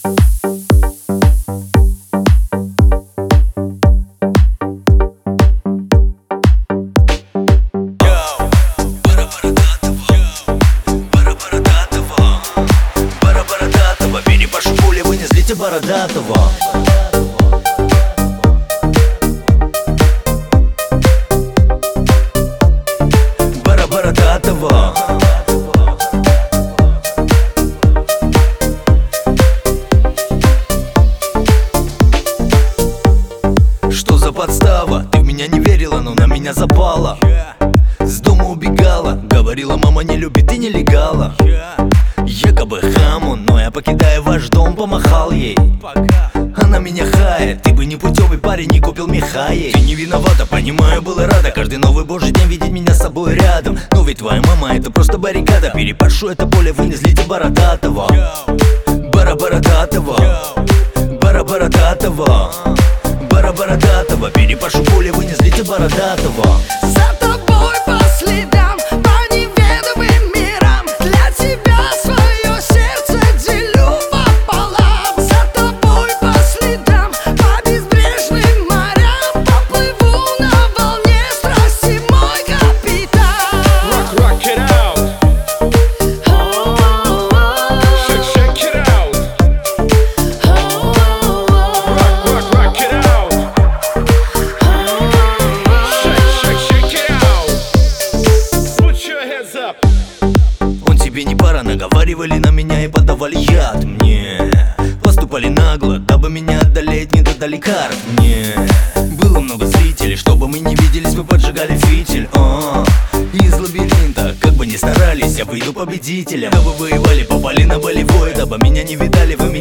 Бородатого. Бородатого. Что за подстава? Ты в меня не верила, но на меня запала. С дома убегала, говорила, мама не любит и нелегала. Якобы хаму, но я, покидая ваш дом, помахал ей. Она меня хает, ты бы не путевый парень, не купил меха ей. Ты не виновата, понимаю, была рада каждый новый божий день видеть меня с собой рядом. Но ведь твоя мама это просто баррикада. Перепашу это поле, вы не злите Бородатого. Бородатого. Бородатого. Бородатого. Перепашу поле, вы не злите Бородатого. За тобой по следам, по неведомым мирам. Для тебя свое сердце делю пополам. За тобой по следам, по безбрежным морям. Поплыву на волне страсти, мой капитан. Rock it out. Shake it out. Rock it out. Shake it out. Put your hands up. Он тебе не пара, наговаривали на меня и подавали яд мне. Поступали нагло, дабы меня одолеть, не додали карт мне. Было много зрителей, чтобы мы не виделись, мы поджигали фитиль. Из лабиринта, как бы ни старались, я выйду победителем. Да вы воевали, попали на болевой, дабы меня не видали, вы